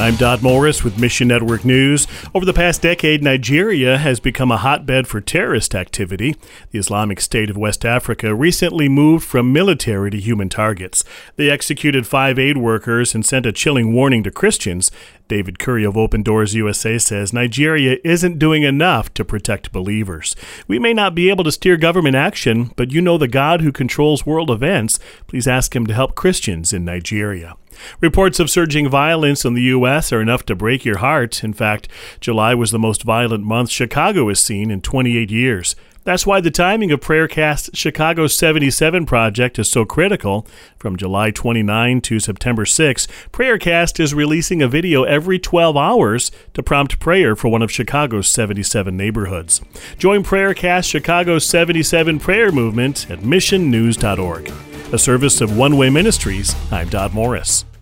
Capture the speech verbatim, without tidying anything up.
I'm Dodd Morris with Mission Network News. Over the past decade, Nigeria has become a hotbed for terrorist activity. The Islamic State of West Africa recently moved from military to human targets. They executed five aid workers and sent a chilling warning to Christians. David Curry of Open Doors U S A says Nigeria isn't doing enough to protect believers. We may not be able to steer government action, but you know the God who controls world events. Please ask him to help Christians in Nigeria. Reports of surging violence in the U S are enough to break your heart. In fact, July was the most violent month Chicago has seen in twenty-eight years. That's why the timing of PrayerCast's Chicago seventy-seven project is so critical. From July twenty-ninth to September sixth, PrayerCast is releasing a video every twelve hours to prompt prayer for one of Chicago's seventy-seven neighborhoods. Join PrayerCast Chicago seventy-seven prayer movement at mission news dot org. A service of One Way Ministries, I'm Dodd Morris.